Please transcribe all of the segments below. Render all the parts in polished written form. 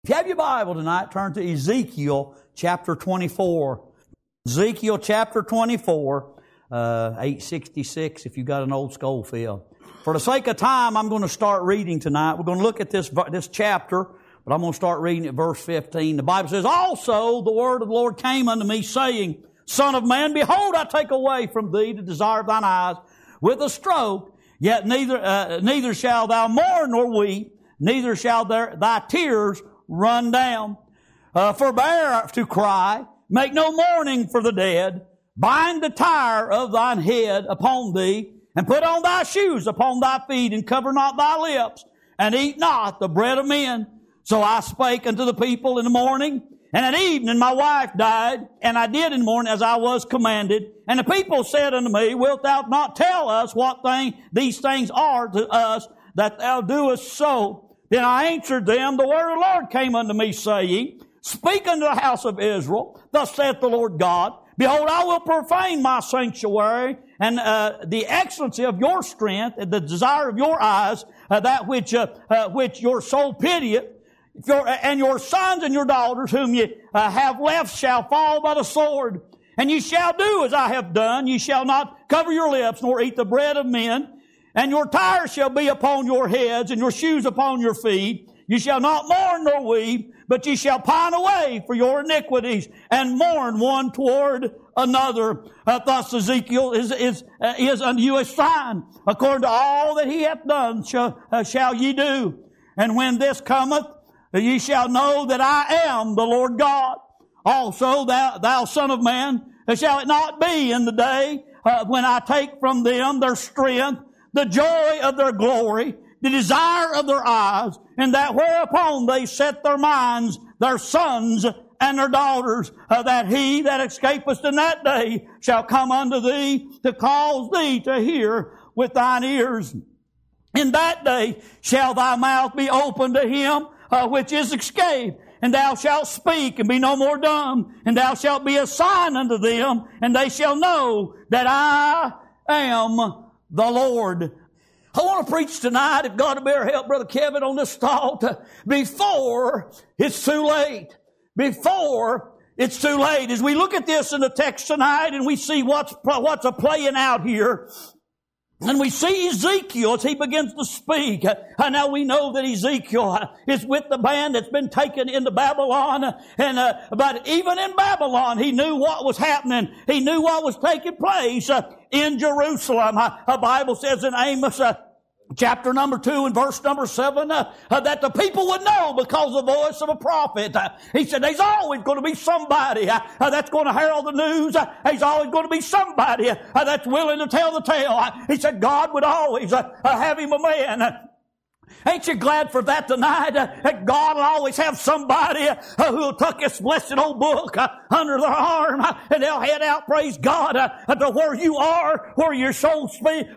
If you have your Bible tonight, turn to Ezekiel chapter 24. Ezekiel chapter 24, 866 if you got an old Schofield. For the sake of time, I'm going to start reading tonight. We're going to look at this chapter, but I'm going to start reading at verse 15. The Bible says, Also the word of the Lord came unto me, saying, Son of man, behold, I take away from thee the desire of thine eyes with a stroke, yet neither shall thou mourn nor weep, neither shall thy tears run down. Forbear to cry, make no mourning for the dead, bind the tire of thine head upon thee, and put on thy shoes upon thy feet, and cover not thy lips, and eat not the bread of men. So I spake unto the people in the morning, and at evening my wife died, and I did in the morning as I was commanded. And the people said unto me, Wilt thou not tell us what these things are to us, that thou doest so? Then I answered them, The word of the Lord came unto me, saying, Speak unto the house of Israel, thus saith the Lord God, Behold, I will profane my sanctuary, and the excellency of your strength, and the desire of your eyes, that which your soul pitieth, and your sons and your daughters whom ye have left shall fall by the sword. And ye shall do as I have done. Ye shall not cover your lips, nor eat the bread of men. And your tires shall be upon your heads, and your shoes upon your feet. You shall not mourn nor weep, but ye shall pine away for your iniquities, and mourn one toward another. Thus Ezekiel is unto you a sign. According to all that he hath done shall ye do. And when this cometh, ye shall know that I am the Lord God. Also, thou son of man, shall it not be in the day when I take from them their strength, the joy of their glory, the desire of their eyes, and that whereupon they set their minds, their sons and their daughters, that he that escapeth in that day shall come unto thee to cause thee to hear with thine ears. In that day shall thy mouth be open to him which is escaped, and thou shalt speak and be no more dumb, and thou shalt be a sign unto them, and they shall know that I am the Lord. I want to preach tonight, if God will bear help, Brother Kevin, on this thought, before it's too late. Before it's too late. As we look at this in the text tonight, and we see what's a playing out here, and we see Ezekiel as he begins to speak. Now we know that Ezekiel is with the band that's been taken into Babylon. But even in Babylon, he knew what was happening. He knew what was taking place in Jerusalem. The Bible says in Amos chapter number 2 and verse number 7 that the people would know because of the voice of a prophet. He said there's always going to be somebody that's going to herald the news. There's always going to be somebody that's willing to tell the tale. He said God would always have him a man. Ain't you glad for that tonight? That God will always have somebody who'll tuck this blessed old book under their arm, and they'll head out, praise God, to where you are, where your soul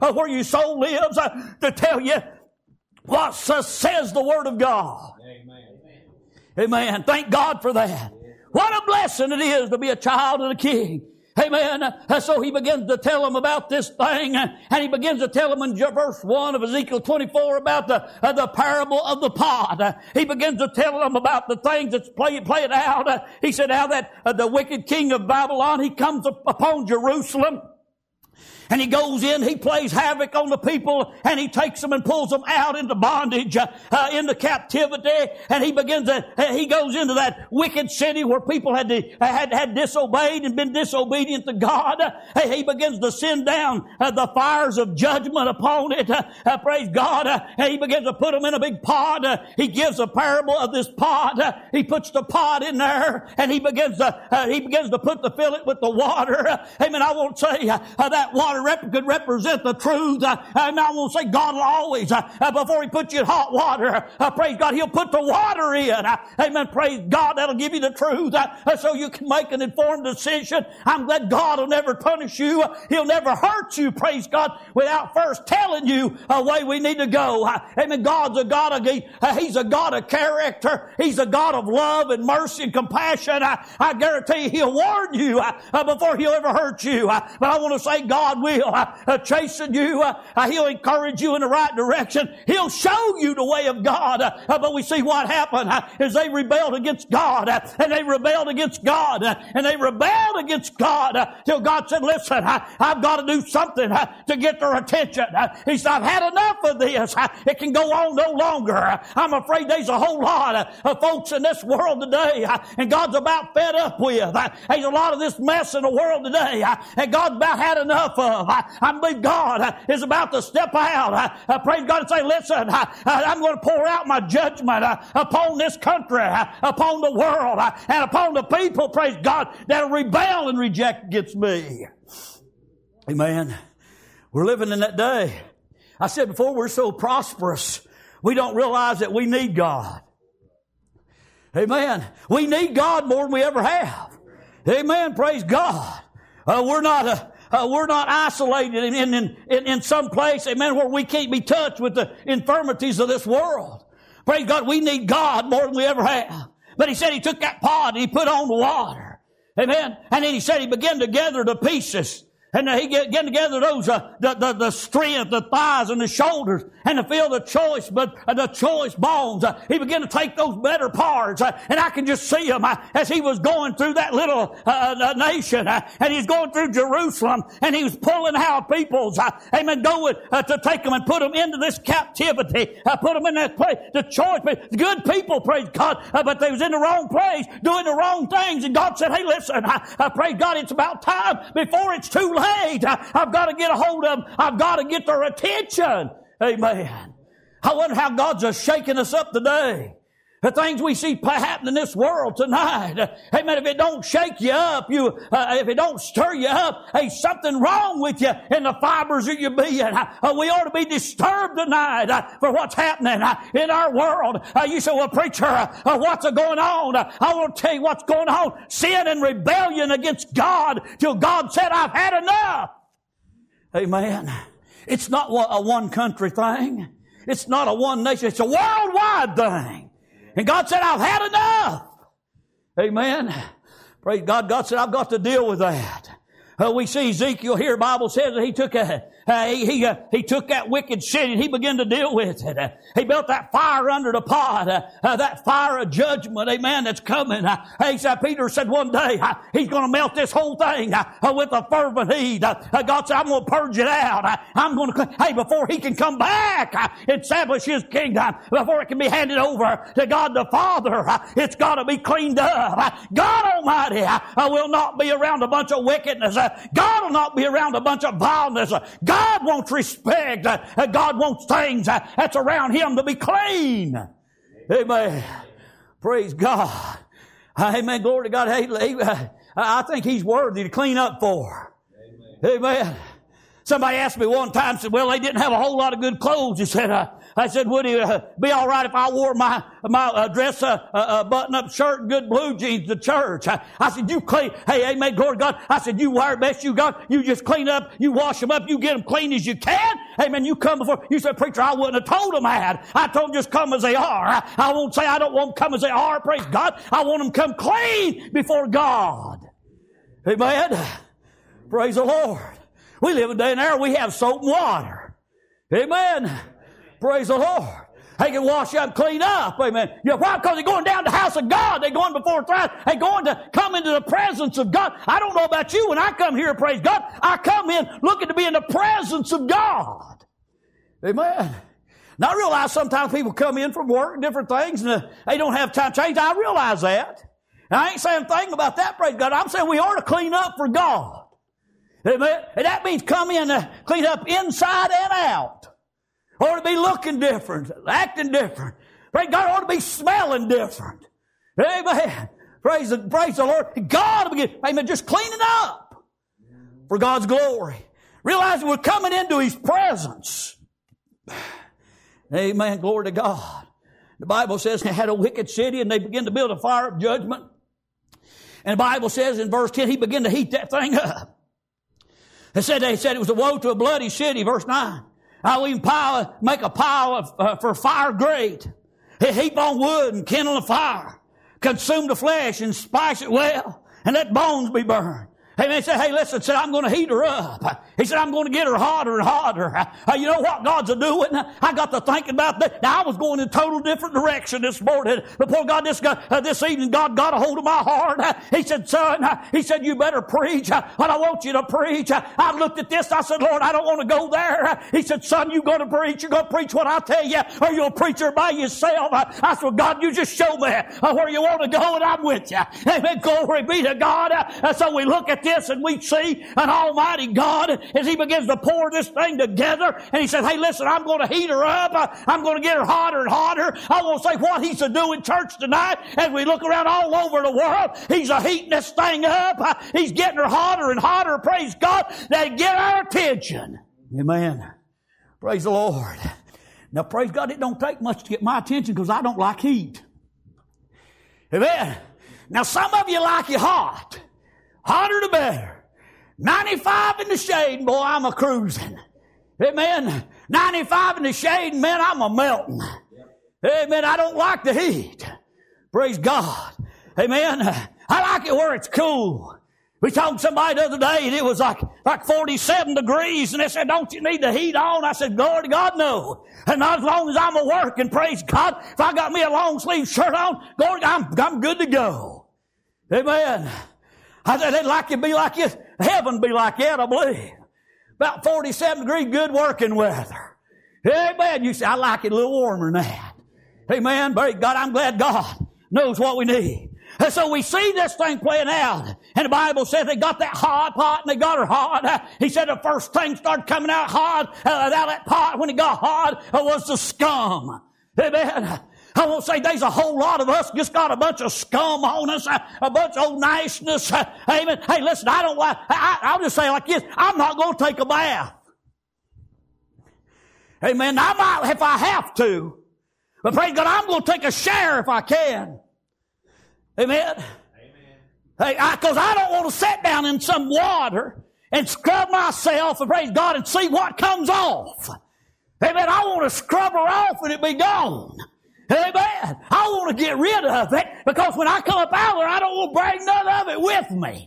lives, to tell you what says the Word of God. Amen. Amen. Thank God for that. What a blessing it is to be a child of the King. Amen. So he begins to tell them about this thing, and he begins to tell them in verse 1 of Ezekiel 24 about the parable of the pot. He begins to tell them about the things that's played out. He said how that the wicked king of Babylon, he comes upon Jerusalem. And he goes in, he plays havoc on the people, and he takes them and pulls them out into bondage, into captivity. And he goes into that wicked city where people had disobeyed and been disobedient to God. He begins to send down the fires of judgment upon it. Praise God. He begins to put them in a big pot. He gives a parable of this pot. He puts the pot in there, and he begins to fill it with the water. Amen. I want to say that water could represent the truth. And I want to say God will always, before he puts you in hot water, praise God, he'll put the water in. Amen. Praise God. That'll give you the truth so you can make an informed decision. I'm glad God will never punish you. He'll never hurt you, praise God, without first telling you a way we need to go. Amen. God's a God of, he's a God of character. He's a God of love and mercy and compassion. I guarantee you he'll warn you before he'll ever hurt you. But I want to say God God will chasten you. He'll encourage you in the right direction. He'll show you the way of God. But we see what happened is they rebelled against God, and they rebelled against God, and they rebelled against God till God said, listen, I've got to do something to get their attention. He said, I've had enough of this. It can go on no longer. I'm afraid there's a whole lot of folks in this world today, and God's about fed up with. There's a lot of this mess in the world today, and God's about had enough of. I believe God is about to step out. Praise God and say, listen, I'm going to pour out my judgment upon this country, upon the world, and upon the people, praise God, that rebel and reject against me. Amen. We're living in that day. I said before, we're so prosperous, we don't realize that we need God. Amen. We need God more than we ever have. Amen. Praise God. We're not isolated in some place, amen, where we can't be touched with the infirmities of this world. Praise God. We need God more than we ever have. But he said he took that pot and he put on the water. Amen. And then he said he began to gather the pieces. And he began to gather those, the strength, the thighs and the shoulders, and to feel the choice bones. He began to take those better parts. And I can just see him as he was going through that little nation. And he's going through Jerusalem. And he was pulling out peoples, amen, going to take them and put them into this captivity. Put them in that place. The choice, good people, praise God. But they was in the wrong place, doing the wrong things. And God said, hey, listen, praise God, it's about time before it's too late. I've got to get a hold of them. I've got to get their attention. Amen. I wonder how God's just shaking us up today. The things we see happen in this world tonight. Amen. If it don't shake you up, if it don't stir you up, there's something wrong with you in the fibers of your being. We ought to be disturbed tonight for what's happening in our world. You say, well, preacher, what's going on? I want to tell you what's going on. Sin and rebellion against God till God said, I've had enough. Amen. It's not a one country thing. It's not a one nation. It's a worldwide thing. And God said, I've had enough. Amen. Praise God. God said, I've got to deal with that. We see Ezekiel here. The Bible says that he took that wicked city and he began to deal with it. He built that fire under the pot, that fire of judgment, amen, that's coming. Peter said one day, he's going to melt this whole thing with a fervent heat. God said, I'm going to purge it out. Before he can come back, establish his kingdom, before it can be handed over to God the Father, it's got to be cleaned up. God Almighty will not be around a bunch of wickedness. God will not be around a bunch of vileness. God wants respect. God wants things that's around him to be clean. Amen. Praise God. Amen. Glory to God. I think he's worthy to clean up for. Amen. Somebody asked me one time, said, well, they didn't have a whole lot of good clothes. He said, I said, would it be all right if I wore my dress, button-up shirt and good blue jeans to church? I said, you clean. Hey, amen, glory to God. I said, you wear the best you got. You just clean up. You wash them up. You get them clean as you can. Amen. You come before. You said, preacher, I wouldn't have told them that. I told them just come as they are. I won't say I don't want them come as they are. Praise God. I want them come clean before God. Amen. Praise the Lord. We live a day and era we have soap and water. Amen. Praise the Lord. They can wash up, clean up. Amen. You know, why? Because they're going down to the house of God. They're going before Christ. They're going to come into the presence of God. I don't know about you. When I come here, praise God, I come in looking to be in the presence of God. Amen. Now I realize sometimes people come in from work and different things and they don't have time to change. I realize that. And I ain't saying a thing about that, praise God. I'm saying we ought to clean up for God. Amen. And that means come in, clean up inside and out. Ought to be looking different, acting different. Praise God, ought to be smelling different. Amen. Praise the Lord. God, amen, just cleaning up for God's glory. Realizing we're coming into His presence. Amen. Glory to God. The Bible says they had a wicked city and they began to build a fire of judgment. And the Bible says in verse 10, he began to heat that thing up. They said it was a woe to a bloody city, verse 9. How we can make a pile for fire great. Heap on wood and kindle a fire. Consume the flesh and spice it well. And let bones be burned. Amen. He said, hey, listen, said, I'm going to heat her up. He said, I'm going to get her hotter and hotter. You know what God's a-doing? I got to thinking about that. Now, I was going in a total different direction this morning. Before God, this evening, God got a hold of my heart. He said, son, he said, you better preach. And I want you to preach. I looked at this. I said, Lord, I don't want to go there. He said, son, you're going to preach. You're going to preach what I tell you, or you'll preach her by yourself. I said, well, God, you just show me where you want to go, and I'm with you. Amen. Glory be to God. So we look at this and we see an almighty God as he begins to pour this thing together, and he says, hey, listen, I'm going to heat her up. I'm going to get her hotter and hotter. I want to say what he's to do in church tonight as we look around all over the world. He's a heating this thing up. He's getting her hotter and hotter, praise God, that get our attention. Amen. Praise the Lord. Now, praise God, it don't take much to get my attention because I don't like heat. Amen. Now, some of you like it hot. Hotter the better. 95 in the shade, boy, I'm a cruising. Amen. 95 in the shade, man, I'm a melting. Amen. I don't like the heat. Praise God. Amen. I like it where it's cool. We talked to somebody the other day, and it was like 47 degrees, and they said, don't you need the heat on? I said, glory to God, no. And not as long as I'm a working, praise God. If I got me a long sleeve shirt on, glory, I'm good to go. Amen. I said, they'd like it to be like this. Heaven be like that, I believe. About 47 degree good working weather. Amen. You say, I like it a little warmer than that. Amen. Praise God. I'm glad God knows what we need. And so we see this thing playing out. And the Bible says they got that hot pot and they got her hot. He said the first thing started coming out hot out of that pot when it got hot was the scum. Amen. I won't say there's a whole lot of us just got a bunch of scum on us, a bunch of old niceness. Amen. Hey, listen, I'll just say like this, I'm not going to take a bath. Amen. I might if I have to. But praise God, I'm going to take a shower if I can. Amen. Hey, because I don't want to sit down in some water and scrub myself and praise God and see what comes off. Amen. I want to scrub her off and it be gone. Amen. I want to get rid of it because when I come up out there, I don't want to bring none of it with me.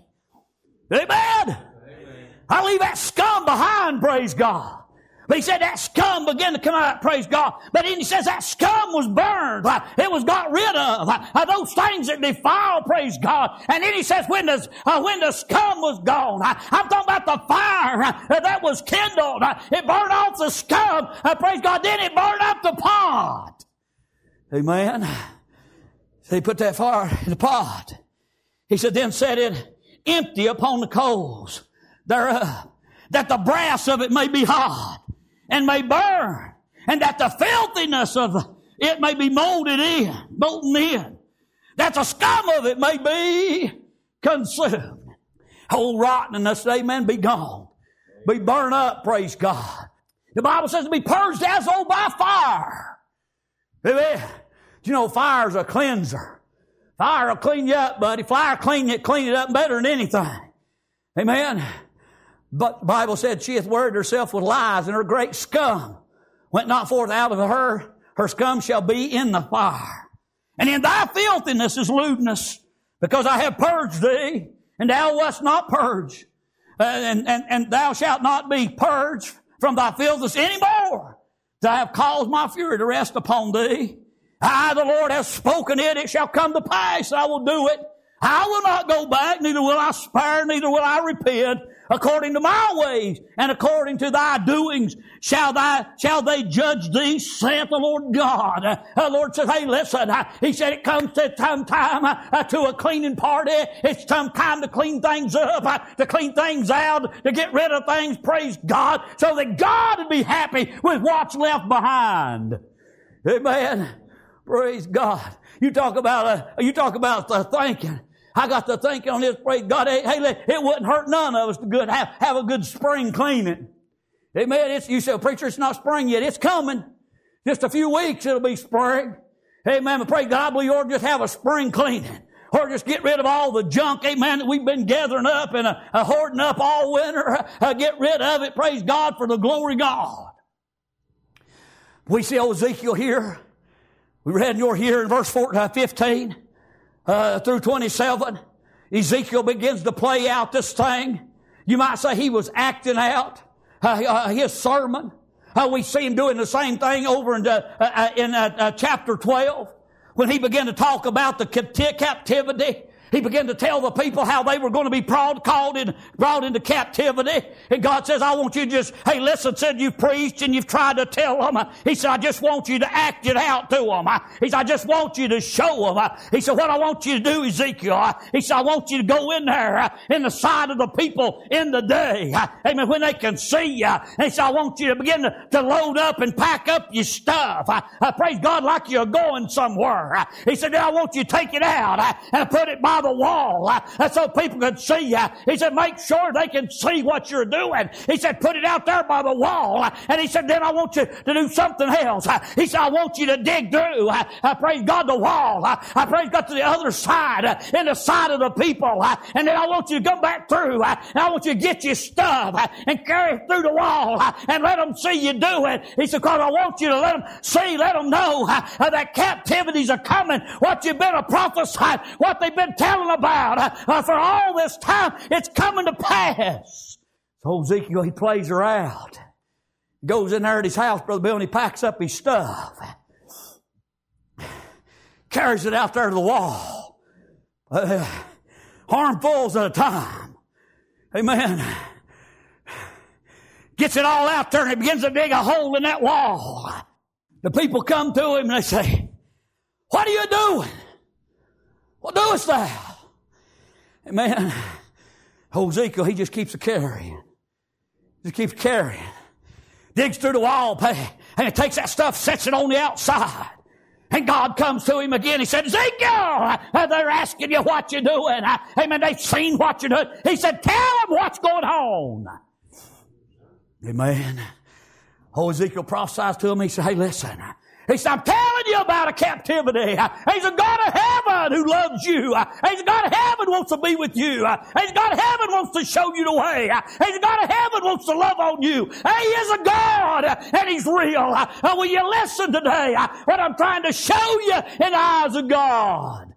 Amen. I leave that scum behind, praise God. But he said that scum began to come out, praise God. But then he says that scum was burned. It was got rid of. Those things that defile, praise God. And then he says when the scum was gone, I'm talking about the fire that was kindled. It burned off the scum, praise God. Then it burned up the pot. Amen. So he put that fire in the pot. He said, then set it empty upon the coals thereof, that the brass of it may be hot and may burn, and that the filthiness of it may be molten in, that the scum of it may be consumed. Whole rottenness, amen, be gone. Be burned up, praise God. The Bible says to be purged as though by fire. Amen. You know, fire's a cleanser. Fire will clean you up, buddy. Fire clean it up better than anything. Amen. But the Bible said she hath worried herself with lies, and her great scum went not forth out of her. Her scum shall be in the fire. And in thy filthiness is lewdness, because I have purged thee, and thou wast not purged. And thou shalt not be purged from thy filthiness any more. I have caused my fury to rest upon thee. I, the Lord, have spoken it. It shall come to pass. I will do it. I will not go back, neither will I spare, neither will I repent. According to my ways and according to thy doings shall they judge thee, saith the Lord God. The Lord says, hey, listen, he said it comes to time to a cleaning party. It's time to clean things up, to clean things out, to get rid of things, praise God, so that God would be happy with what's left behind. Amen. Praise God. You talk about thinking. I got to thinking on this, praise God. Hey, it wouldn't hurt none of us to have a good spring cleaning. Amen. You say, preacher, it's not spring yet. It's coming. Just a few weeks, it'll be spring. Amen. But praise God, we ought to just have a spring cleaning. Or just get rid of all the junk, amen, that we've been gathering up and hoarding up all winter. Get rid of it, praise God, for the glory of God. We see Ezekiel here. We read in verse 15. Through 27. Ezekiel begins to play out this thing. You might say he was acting out his sermon. We see him doing the same thing over in chapter 12 when he began to talk about the captivity. He began to tell the people how they were going to be brought into captivity. And God says, I want you to just, hey, listen, said you've preached and you've tried to tell them. He said, I just want you to act it out to them. He said, I just want you to show them. He said, what I want you to do, Ezekiel, he said, I want you to go in there in the sight of the people in the day. Amen. When they can see you. And he said, I want you to begin to load up and pack up your stuff. I praise God like you're going somewhere. He said, I want you to take it out and put it by the wall so people can see you. He said, make sure they can see what you're doing. He said, put it out there by the wall. And he said, then I want you to do something else. He said, I want you to dig through, praise God, the wall. I praise God to the other side, in the side of the people. And then I want you to come back through. And I want you to get your stuff and carry it through the wall and let them see you do it. He said, because I want you to let them see, let them know that captivities are coming. What you've been prophesying, what they've been telling about for all this time, it's coming to pass. So Ezekiel, he plays her out. He goes in there at his house, Brother Bill, and he packs up his stuff. Carries it out there to the wall. Armfuls at a time. Amen. Gets it all out there and he begins to dig a hole in that wall. The people come to him and they say, what are you doing? What doest thou? Amen. Ezekiel, he just keeps carrying. Just keeps carrying. Digs through the wall, and he takes that stuff, sets it on the outside. And God comes to him again. He said, Ezekiel, they're asking you what you're doing. Amen. They've seen what you're doing. He said, tell them what's going on. Amen. Ezekiel prophesies to him. He said, hey, listen. He said, I'm telling you about a captivity. He's a God of heaven who loves you. He's a God of heaven who wants to be with you. He's a God of heaven who wants to show you the way. He's a God of heaven who wants to love on you. He is a God, and He's real. Will you listen today? What I'm trying to show you in the eyes of God.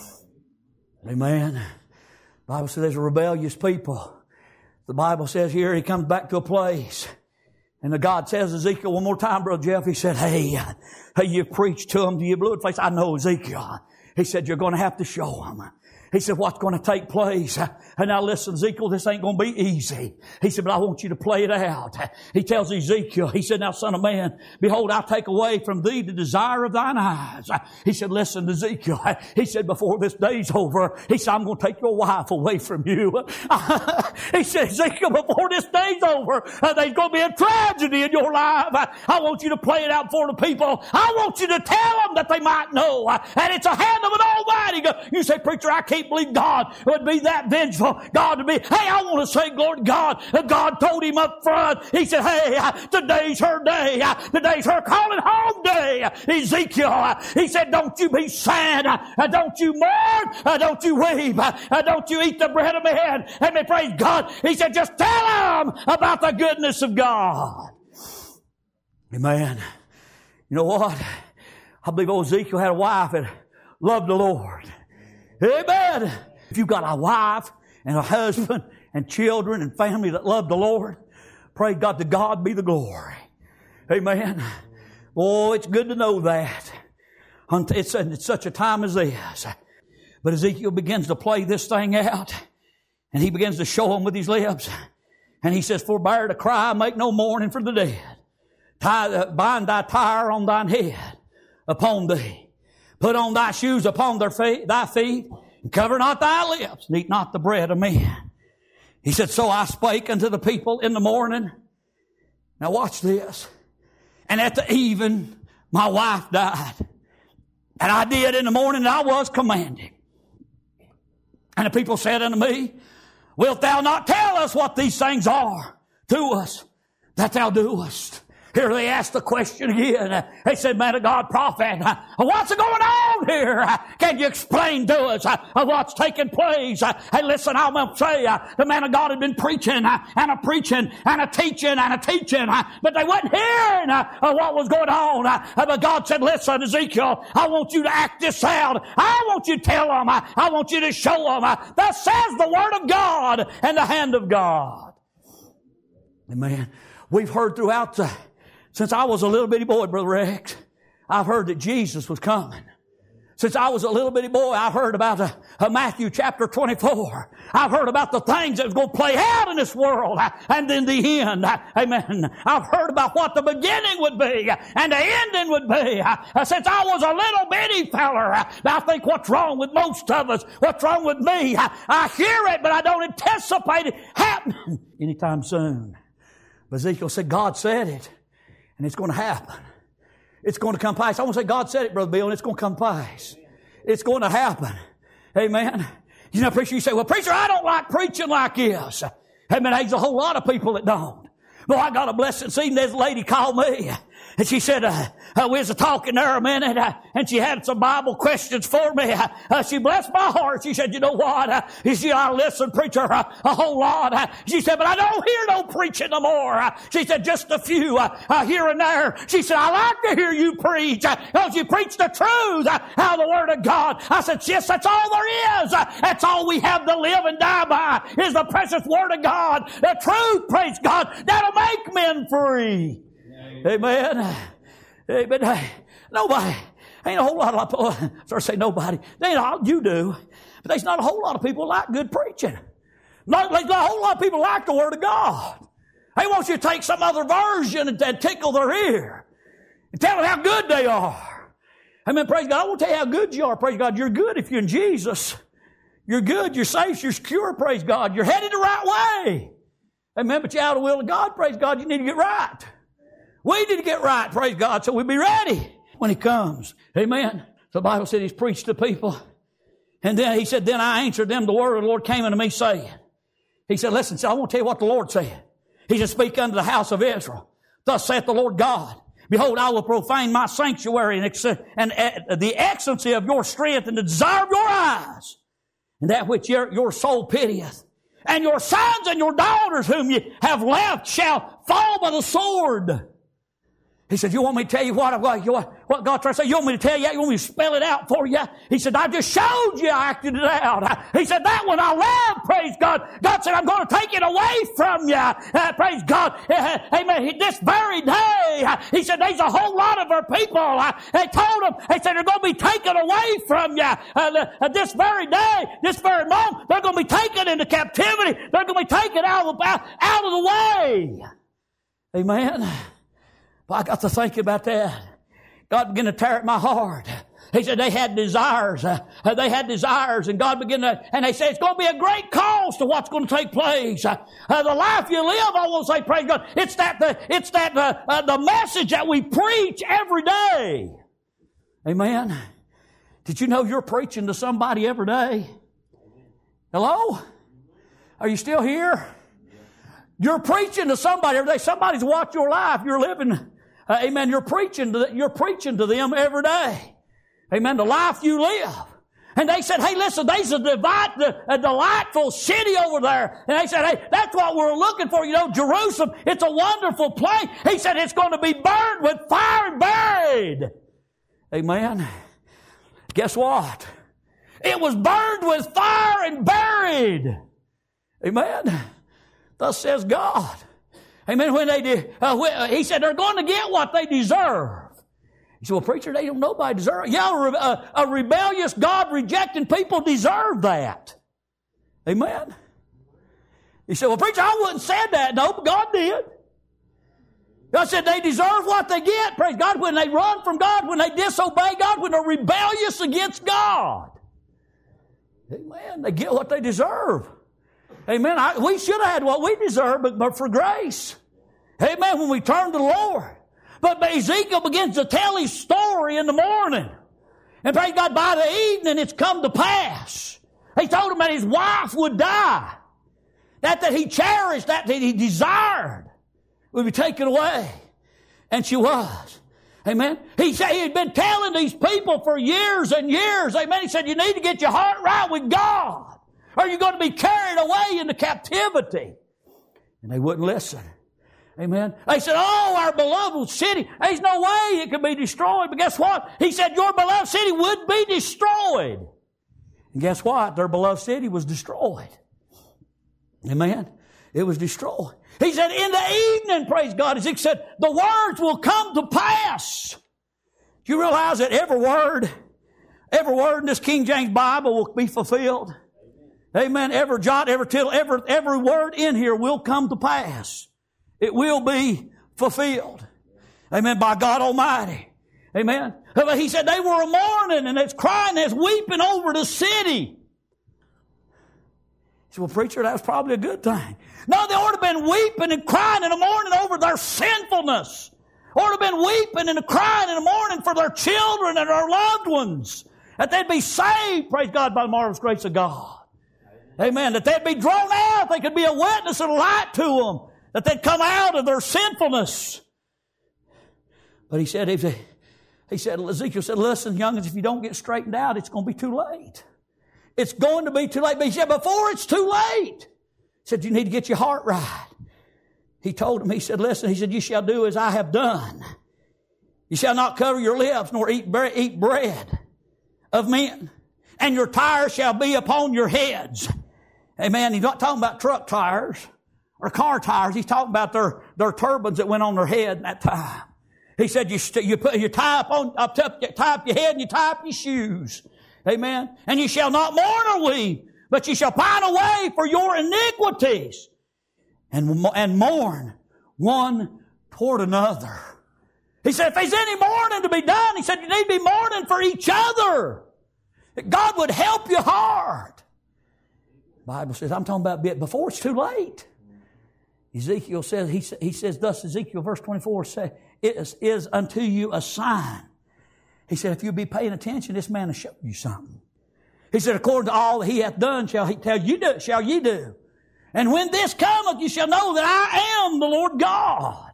Amen. The Bible says there's a rebellious people. The Bible says here he comes back to a place. And the God says to Ezekiel one more time, Brother Jeff, he said, hey, you preached to them, to your blue face. I know, Ezekiel. He said, you're going to have to show them. He said, what's going to take place? And now listen, Ezekiel, this ain't going to be easy. He said, but I want you to play it out. He tells Ezekiel, he said, now son of man, behold, I take away from thee the desire of thine eyes. He said, listen, Ezekiel. He said, before this day's over, he said, I'm going to take your wife away from you. He said, Ezekiel, before this day's over, there's going to be a tragedy in your life. I want you to play it out for the people. I want you to tell them that they might know. And it's a hand of an Almighty God. You say, preacher, I can't believe God would be that vengeful. God would be, hey, I want to say, Lord God, God told him up front. He said, hey, today's her day. Today's her calling home day. Ezekiel, he said, don't you be sad. Don't you mourn. Don't you weep. Don't you eat the bread of man. And may praise God. He said, just tell them about the goodness of God. Amen. You know what? I believe old Ezekiel had a wife that loved the Lord. Amen. If you've got a wife and a husband and children and family that love the Lord, praise God, to God be the glory. Amen. Oh, it's good to know that. It's such a time as this. But Ezekiel begins to play this thing out, and he begins to show them with his lips. And he says, forbear to cry, make no mourning for the dead. Bind thy tire on thine head upon thee. Put on thy shoes upon thy feet, and cover not thy lips, and eat not the bread of men. He said, so I spake unto the people in the morning. Now watch this. And at the even, my wife died. And I did in the morning, and I was commanded. And the people said unto me, wilt thou not tell us what these things are to us that thou doest? Here they asked the question again. They said, man of God, prophet, what's going on here? Can you explain to us what's taking place? Hey, listen, I'm going to say, the man of God had been preaching and a preaching and a teaching and a teaching, but they wasn't hearing what was going on. But God said, listen, Ezekiel, I want you to act this out. I want you to tell them. I want you to show them. Thus says the Word of God and the hand of God. Amen. We've heard throughout since I was a little bitty boy, Brother Rex, I've heard that Jesus was coming. Since I was a little bitty boy, I've heard about Matthew chapter 24. I've heard about the things that was going to play out in this world and in the end. Amen. I've heard about what the beginning would be and the ending would be. Since I was a little bitty feller, I think what's wrong with most of us, what's wrong with me, I hear it, but I don't anticipate it happening anytime soon. But Ezekiel said, God said it. And it's going to happen. It's going to come to pass. I want to say, God said it, Brother Bill, and it's going to come to pass. It's going to happen. Amen. You know, preacher, you say, well, preacher, I don't like preaching like this. Amen. There's a whole lot of people that don't. Well, I got a blessed seat, and there's a lady called me. And she said, we was talking there a minute, and she had some Bible questions for me. She blessed my heart. She said, you know what? She said, I listen, preacher, a whole lot. She said, but I don't hear no preaching no more. She said, just a few here and there. She said, I like to hear you preach, because you preach the truth out of the Word of God. I said, yes, that's all there is. That's all we have to live and die by, is the precious Word of God. The truth, praise God, that'll make men free. Amen. Amen. Nobody. Ain't a whole lot of people. Start saying nobody. They ain't all, you do. But there's not a whole lot of people like good preaching. There's not a whole lot of people like the Word of God. They want you to take some other version and tickle their ear and tell them how good they are. Amen. Praise God. I won't tell you how good you are. Praise God. You're good if you're in Jesus. You're good. You're safe. You're secure. Praise God. You're headed the right way. Amen. But you're out of the will of God. Praise God. You need to get right. We need to get right, praise God, so we'll be ready when He comes. Amen. So the Bible said He's preached to people. And then He said, then I answered them, the word of the Lord came unto me saying. He said, listen, I want to tell you what the Lord said. He said, speak unto the house of Israel. Thus saith the Lord God. Behold, I will profane my sanctuary and the excellency of your strength and the desire of your eyes. And that which your soul pitieth. And your sons and your daughters whom you have left shall fall by the sword. He said, you want me to tell you what God tries to say? You want me to tell you? You want me to spell it out for you? He said, I just showed you. I acted it out. He said, that one I love, praise God. God said, I'm going to take it away from you. Praise God. Amen. This very day, He said, there's a whole lot of our people. They told him, He said, they're going to be taken away from you. This very day, this very moment, they're going to be taken into captivity. They're going to be taken out of the way. Amen. Well, I got to thinking about that. God began to tear at my heart. He said they had desires. They had desires, and God began to, and they said it's going to be a great cost to what's going to take place. The life you live, I want to say, praise God. It's the message that we preach every day. Amen. Did you know you're preaching to somebody every day? Hello? Are you still here? You're preaching to somebody every day. Somebody's watched your life. You're living. Amen. You're preaching to them every day. Amen. The life you live. And they said, hey, listen, there's a delightful city over there. And they said, hey, that's what we're looking for. You know, Jerusalem, it's a wonderful place. He said it's going to be burned with fire and buried. Amen. Guess what? It was burned with fire and buried. Amen. Thus says God. Amen. When they did, He said they're going to get what they deserve. He said, well, preacher, they don't nobody deserve it. Yeah, a rebellious, God-rejecting people deserve that. Amen. He said, well, preacher, I wouldn't have said that. No, but God did. God said they deserve what they get. Praise God. When they run from God, when they disobey God, when they're rebellious against God. Amen. They get what they deserve. Amen. We should have had what we deserve, but for grace. Amen. When we turn to the Lord. But Ezekiel begins to tell his story in the morning. And praise God, by the evening it's come to pass. He told him that his wife would die. That he cherished, that he desired would be taken away. And she was. Amen. He said he had been telling these people for years and years. Amen. He said, you need to get your heart right with God, or you're going to be carried away into captivity. And they wouldn't listen. Amen. They said, oh, our beloved city, there's no way it could be destroyed. But guess what? He said, your beloved city would be destroyed. And guess what? Their beloved city was destroyed. Amen. It was destroyed. He said, in the evening, praise God, as he said, the words will come to pass. Do you realize that every word in this King James Bible will be fulfilled? Amen. Every jot, every tittle, every word in here will come to pass. It will be fulfilled. Amen. By God Almighty. Amen. He said they were mourning and it's crying, it's weeping over the city. He said, well, preacher, that was probably a good thing. No, they ought to have been weeping and crying in the morning over their sinfulness. Ought to have been weeping and crying in the morning for their children and their loved ones. That they'd be saved, praise God, by the marvelous grace of God. Amen. That they'd be drawn out. They could be a witness and a light to them. That they'd come out of their sinfulness. But he said, Ezekiel said, listen, youngins, if you don't get straightened out, it's going to be too late. It's going to be too late. But he said, before it's too late, he said, you need to get your heart right. He told him, he said, listen, he said, you shall do as I have done. You shall not cover your lips nor eat bread of men. And your tires shall be upon your heads. Amen. He's not talking about truck tires or car tires. He's talking about their turbans that went on their head in that time. He said, you tie up your head and you tie up your shoes. Amen. And you shall not mourn or weep, but you shall pine away for your iniquities and mourn one toward another. He said, if there's any mourning to be done, he said, you need to be mourning for each other. That God would help your heart. The Bible says, I'm talking about before it's too late. Ezekiel says, he says, thus Ezekiel verse 24 says, it is unto you a sign. He said, if you be paying attention, this man will show you something. He said, according to all that he hath done, shall ye do. And when this cometh, you shall know that I am the Lord God.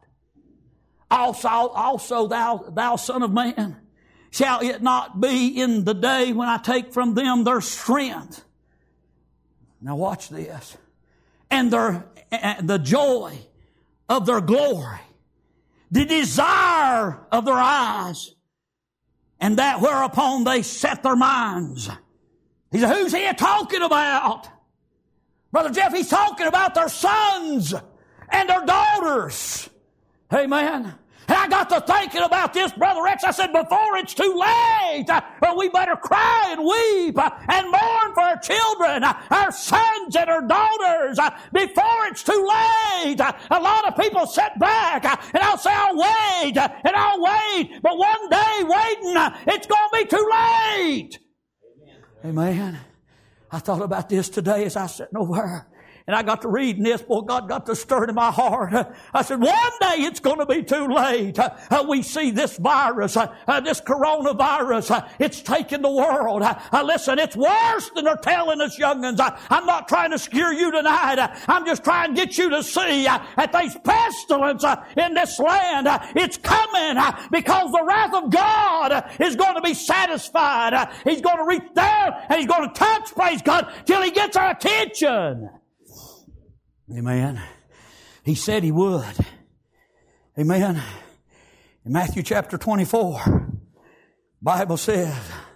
Also thou son of man, shall it not be in the day when I take from them their strength? Now watch this. And the joy of their glory, the desire of their eyes, and that whereupon they set their minds. He said, who's he talking about? Brother Jeff, he's talking about their sons and their daughters. Amen. And I got to thinking about this, Brother Rex. I said, before it's too late, we better cry and weep and mourn for our children, our sons and our daughters. Before it's too late, a lot of people sit back and I'll say, I'll wait and I'll wait. But one day waiting, it's going to be too late. Amen. I thought about this today as I was sitting over there. And I got to reading this. Boy, God got to stir in my heart. I said, one day it's going to be too late. We see this virus, this coronavirus. It's taken the world. Listen, it's worse than they're telling us, young'uns. I'm not trying to scare you tonight. I'm just trying to get you to see that there's pestilence in this land. It's coming because the wrath of God is going to be satisfied. He's going to reach down and He's going to touch, praise God, till He gets our attention. Amen. He said He would. Amen. In Matthew chapter 24, Bible says,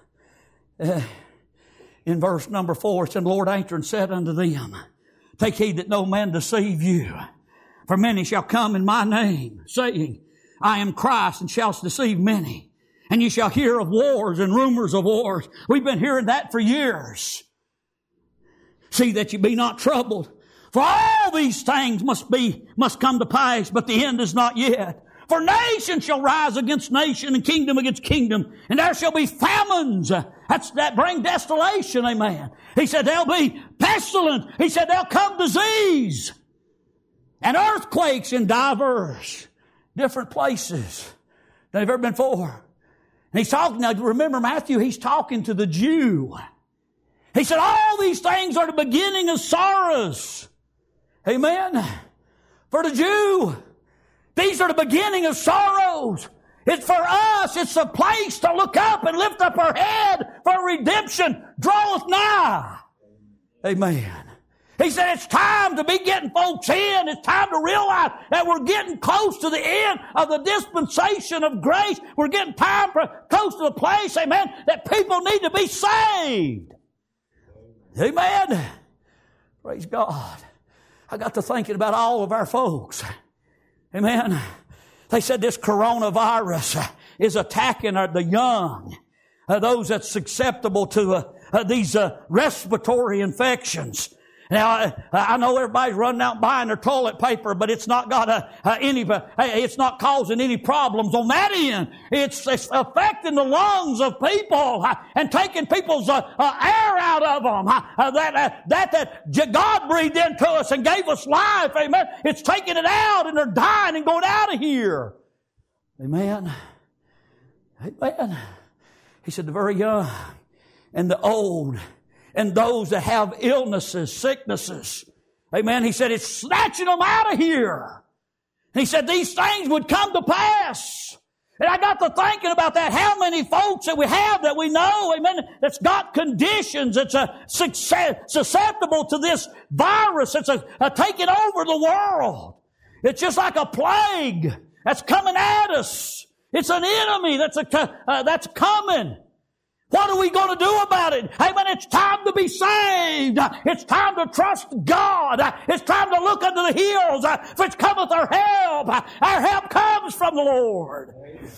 in verse number 4, it said, the Lord answered and said unto them, take heed that no man deceive you. For many shall come in my name, saying, I am Christ, and shall deceive many. And you shall hear of wars and rumors of wars. We've been hearing that for years. See that you be not troubled. For all these things must come to pass, but the end is not yet. For nation shall rise against nation and kingdom against kingdom, and there shall be famines. That bring desolation, amen. He said there'll be pestilence. He said there'll come disease and earthquakes in diverse different places than they've ever been before. And he's talking, now remember Matthew, he's talking to the Jew. He said all these things are the beginning of sorrows. Amen. For the Jew. These are the beginning of sorrows. It's for us. It's a place to look up and lift up our head, for redemption draweth nigh. Amen. He said it's time to be getting folks in. It's time to realize that we're getting close to the end of the dispensation of grace. We're getting close to the place, amen, that people need to be saved. Amen. Praise God. I got to thinking about all of our folks. Amen. They said this coronavirus is attacking the young, those that's susceptible to these respiratory infections. Now, I know everybody's running out buying their toilet paper, but it's not got it's not causing any problems on that end. It's affecting the lungs of people and taking people's air out of them. That God breathed into us and gave us life. Amen. It's taking it out, and they're dying and going out of here. Amen. Amen. He said the very young and the old and those that have illnesses, sicknesses. Amen. He said, it's snatching them out of here. And he said, these things would come to pass. And I got to thinking about that. How many folks that we have that we know, amen, that's got conditions, that's susceptible to this virus, that's taking over the world. It's just like a plague that's coming at us. It's an enemy that's coming. What are we going to do about it? Amen. It's time to be saved. It's time to trust God. It's time to look unto the hills, which cometh our help. Our help comes from the Lord.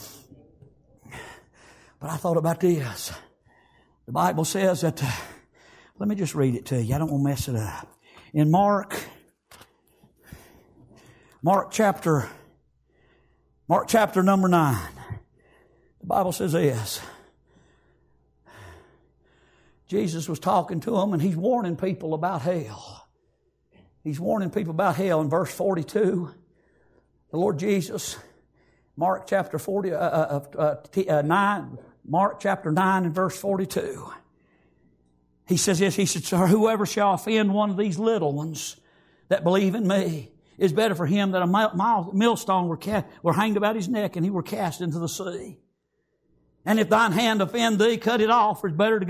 But I thought about this. The Bible says that, let me just read it to you. I don't want to mess it up. In Mark chapter number 9, the Bible says this. Jesus was talking to them, and He's warning people about hell. He's warning people about hell in verse 42. The Lord Jesus, Mark chapter 9, Mark chapter 9 and verse 42. He says this, He said, whoever shall offend one of these little ones that believe in me is better for him that a millstone were hanged about his neck and he were cast into the sea. And if thine hand offend thee, cut it off. For it's better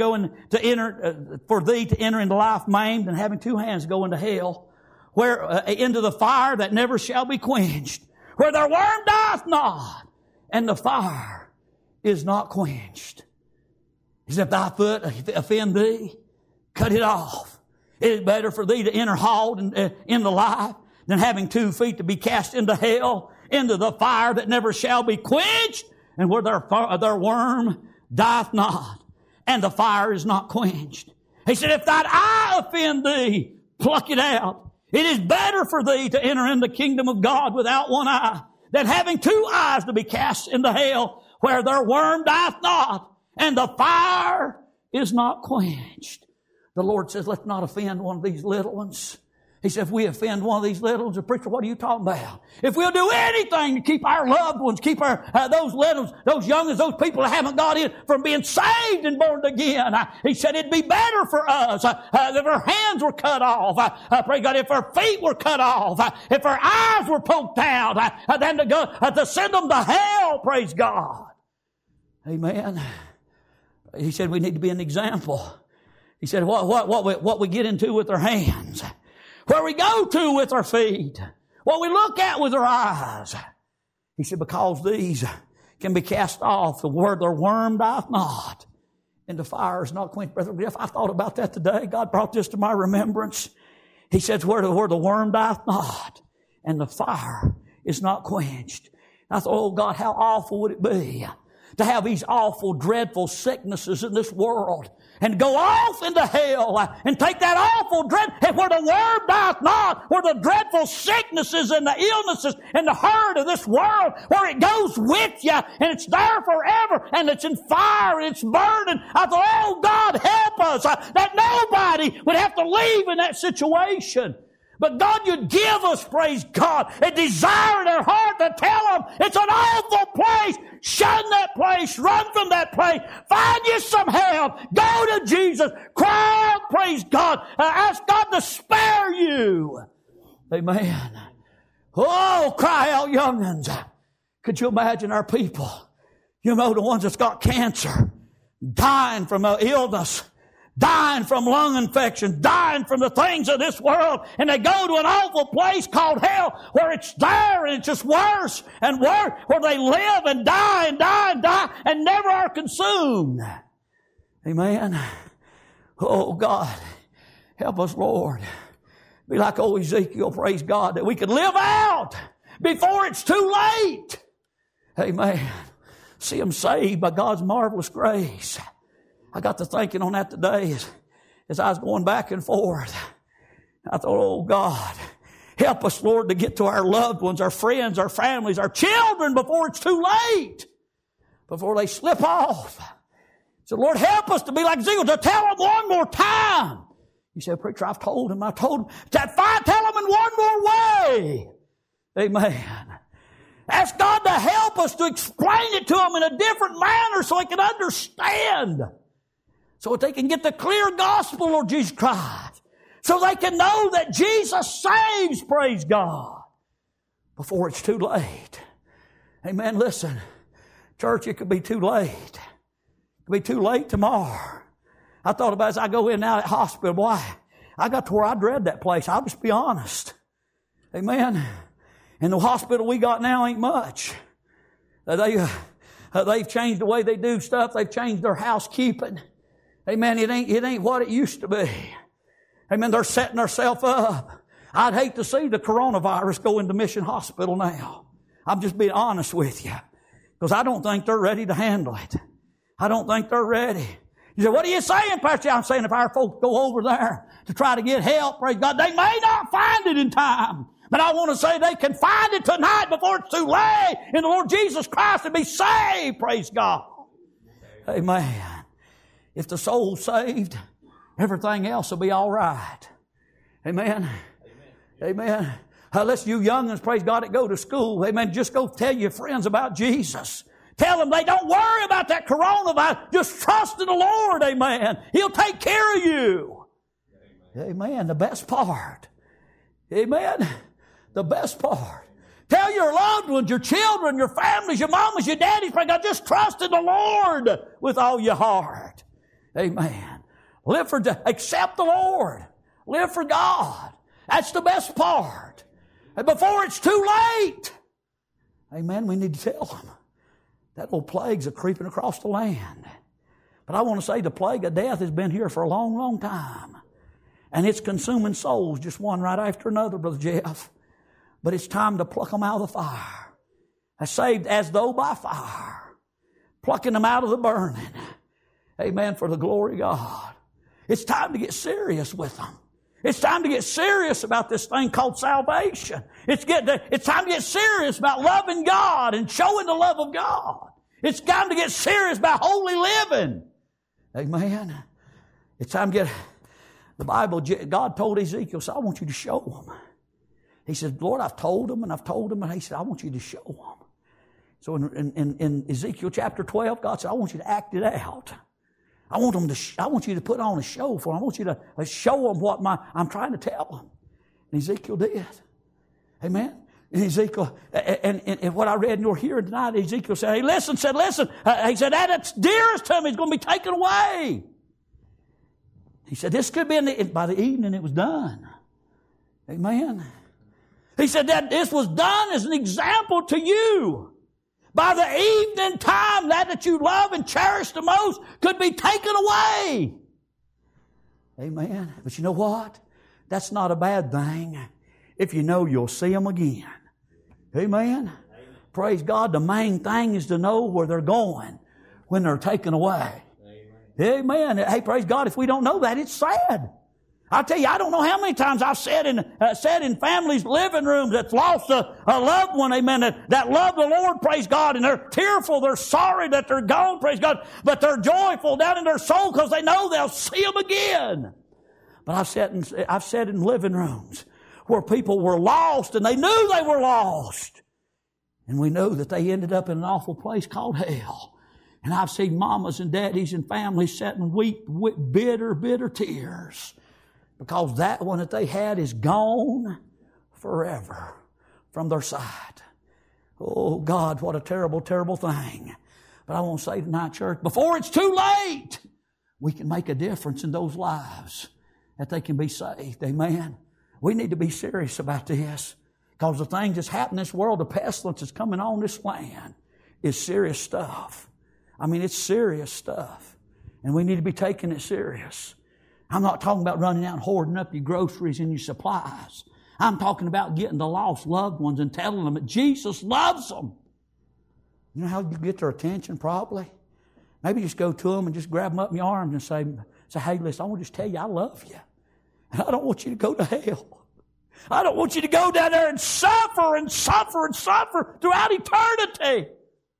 for thee to enter into life maimed than having two hands go into hell, into the fire that never shall be quenched, where their worm dieth not, and the fire is not quenched. He said, if thy foot offend thee, cut it off. It is better for thee to enter halt into life than having 2 feet to be cast into hell, into the fire that never shall be quenched, and where their worm dieth not, and the fire is not quenched. He said, if thine eye offend thee, pluck it out. It is better for thee to enter in the kingdom of God without one eye, than having 2 eyes to be cast into hell, where their worm dieth not, and the fire is not quenched. The Lord says, let's not offend one of these little ones. He said, if we offend one of these little ones, preacher, what are you talking about? If we'll do anything to keep our loved ones, keep those little, those young ones, those people that haven't got in from being saved and born again, he said it'd be better for us if our hands were cut off. Pray God, if our feet were cut off, if our eyes were poked out, than to send them to hell. Praise God. Amen. He said we need to be an example. He said what we get into with our hands, where we go to with our feet, what we look at with our eyes. He said, because these can be cast off, the word their worm dieth not, and the fire is not quenched. Brother Jeff, I thought about that today. God brought this to my remembrance. He says, where the worm dieth not, and the fire is not quenched. And I thought, oh God, how awful would it be to have these awful, dreadful sicknesses in this world and go off into hell and take that awful dread, where the worm dieth not, where the dreadful sicknesses and the illnesses and the hurt of this world, where it goes with you and it's there forever and it's in fire and it's burning. I thought, oh God, help us that nobody would have to leave in that situation. But God, you'd give us, praise God, a desire in our heart to tell them it's an awful place. Shun that place. Run from that place. Find you some help. Go to Jesus. Cry out, praise God. Ask God to spare you. Amen. Oh, cry out, young'uns. Could you imagine our people? You know, the ones that's got cancer, dying from an illness, dying from lung infection, dying from the things of this world, and they go to an awful place called hell where it's there and it's just worse and worse, where they live and die and die and die and never are consumed. Amen. Oh God, help us, Lord. Be like old Ezekiel, praise God, that we could live out before it's too late. Amen. See them saved by God's marvelous grace. I got to thinking on that today as I was going back and forth. I thought, oh God, help us, Lord, to get to our loved ones, our friends, our families, our children before it's too late, before they slip off. So Lord, help us to be like Ezekiel, to tell them one more time. You say, preacher, I've told him. Tell them in one more way. Amen. Ask God to help us to explain it to them in a different manner so they can understand. So that they can get the clear gospel, Lord Jesus Christ. So they can know that Jesus saves, praise God, before it's too late. Amen. Listen, church, it could be too late. It could be too late tomorrow. I thought about it as I go in now at hospital. Boy, I got to where I dread that place. I'll just be honest. Amen. And the hospital we got now ain't much. They've changed the way they do stuff. They've changed their housekeeping. Amen. It ain't what it used to be. Amen. They're setting themselves up. I'd hate to see the coronavirus go into Mission Hospital now. I'm just being honest with you. Because I don't think they're ready to handle it. I don't think they're ready. You say, what are you saying, Pastor? I'm saying if our folks go over there to try to get help, praise God, they may not find it in time. But I want to say they can find it tonight before it's too late in the Lord Jesus Christ and be saved, praise God. Amen. If the soul's saved, everything else will be all right. Amen. Amen. Listen, you young'uns, praise God, that go to school, amen, just go tell your friends about Jesus. Tell them they don't worry about that coronavirus. Just trust in the Lord, amen. He'll take care of you. Amen. The best part. Amen. The best part. Tell your loved ones, your children, your families, your mamas, your daddies, pray God, just trust in the Lord with all your heart. Amen. Accept the Lord. Live for God. That's the best part. And before it's too late, amen, we need to tell them. That little plagues are creeping across the land. But I want to say the plague of death has been here for a long, long time. And it's consuming souls, just one right after another, Brother Jeff. But it's time to pluck them out of the fire. Saved as though by fire. Plucking them out of the burning. Amen, for the glory of God. It's time to get serious with them. It's time to get serious about this thing called salvation. It's time to get serious about loving God and showing the love of God. It's time to get serious about holy living. Amen. It's time to get... The Bible, God told Ezekiel, so I want you to show them. He said, Lord, I've told them and I've told them. And he said, I want you to show them. So in Ezekiel chapter 12, God said, I want you to act it out. I want you to put on a show for them. I want you to show them what I'm trying to tell them. And Ezekiel did. Amen. And Ezekiel, and what I read in your hearing tonight, Ezekiel said, hey, listen. He said, that's dearest to me is going to be taken away. He said, this could be by the evening it was done. Amen. He said that this was done as an example to you. By the evening time, that you love and cherish the most could be taken away. Amen. But you know what? That's not a bad thing if you know you'll see them again. Amen. Praise God. The main thing is to know where they're going when they're taken away. Amen. Hey, praise God. If we don't know that, it's sad. I'll tell you, I don't know how many times I've sat in families' living rooms that's lost a loved one, amen, that love the Lord, praise God, and they're tearful, they're sorry that they're gone, praise God, but they're joyful down in their soul because they know they'll see them again. But I've sat in living rooms where people were lost and they knew they were lost. And we know that they ended up in an awful place called hell. And I've seen mamas and daddies and families sit and weep bitter, bitter tears. Because that one that they had is gone forever. from their sight. Oh, God, what a terrible, terrible thing. But I want to say tonight, church, before it's too late, we can make a difference in those lives that they can be saved. Amen. We need to be serious about this because the things that's happening in this world, the pestilence that's coming on this land, is serious stuff. I mean, it's serious stuff. And we need to be taking it serious. I'm not talking about running out and hoarding up your groceries and your supplies. I'm talking about getting the lost loved ones and telling them that Jesus loves them. You know how you get their attention probably? Maybe just go to them and just grab them up in your arms and say, hey, listen, I want to just tell you I love you. And I don't want you to go to hell. I don't want you to go down there and suffer and suffer and suffer throughout eternity.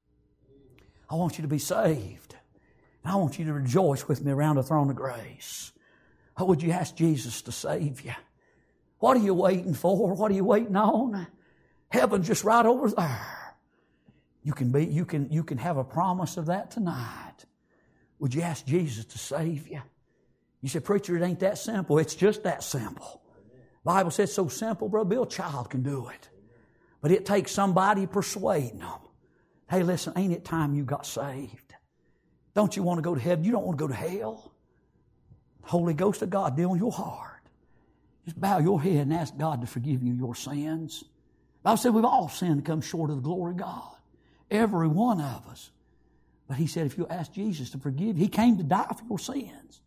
I want you to be saved. And I want you to rejoice with me around the throne of grace. How would you ask Jesus to save you? What are you waiting for? What are you waiting on? Heaven's just right over there. You can have a promise of that tonight. Would you ask Jesus to save you? You say, preacher, it ain't that simple. It's just that simple. The Bible says it's so simple, Brother Bill, a child can do it. But it takes somebody persuading them. Hey, listen, ain't it time you got saved? Don't you want to go to heaven? You don't want to go to hell. The Holy Ghost of God deal in your heart. Just bow your head and ask God to forgive you your sins. The Bible said we've all sinned and come short of the glory of God. Every one of us. But He said if you ask Jesus to forgive you, He came to die for your sins.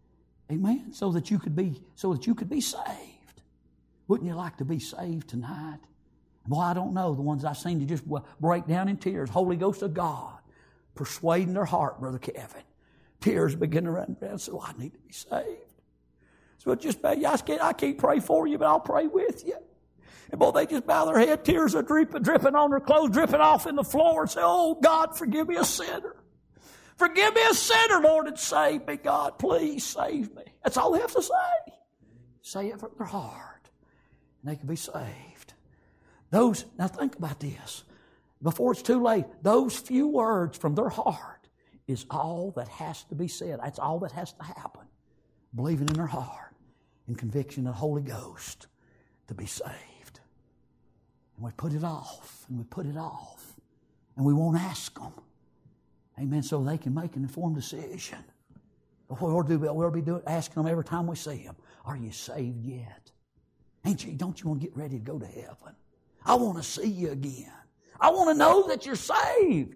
Amen. So that you could be saved. Wouldn't you like to be saved tonight? Boy, I don't know. The ones I've seen to just break down in tears. Holy Ghost of God persuading their heart, Brother Kevin. Tears begin to run down. So I need to be saved. So just I can't pray for you, but I'll pray with you. And boy, they just bow their head. Tears are dripping on their clothes, dripping off in the floor, and say, oh, God, forgive me a sinner. Forgive me a sinner, Lord, and save me, God. Please save me. That's all they have to say. Say it from their heart, and they can be saved. Now think about this. Before it's too late, those few words from their heart is all that has to be said. That's all that has to happen. Believing in their heart and conviction of the Holy Ghost to be saved. And we put it off, and we put it off, and we won't ask them. Amen. So they can make an informed decision. But what we'll be doing, asking them every time we see them, are you saved yet? Don't you want to get ready to go to heaven? I want to see you again. I want to know that you're saved.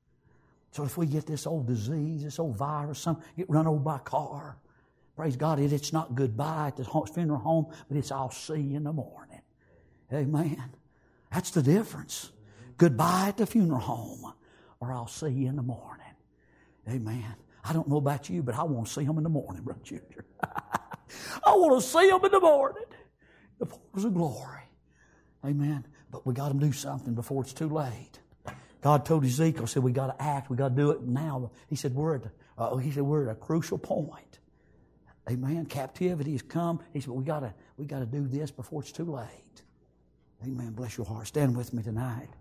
So if we get this old disease, this old virus, get run over by a car, praise God, it's not goodbye at the funeral home, but it's I'll see you in the morning. Amen. That's the difference. Goodbye at the funeral home, or I'll see you in the morning. Amen. I don't know about you, but I want to see them in the morning, Brother Junior. I want to see them in the morning. The fullness of glory. Amen. But we got to do something before it's too late. God told Ezekiel, said we got to act, we got to do it now. He said we're at a crucial point. Amen. Captivity has come. He said we got to do this before it's too late. Amen. Bless your heart. Stand with me tonight.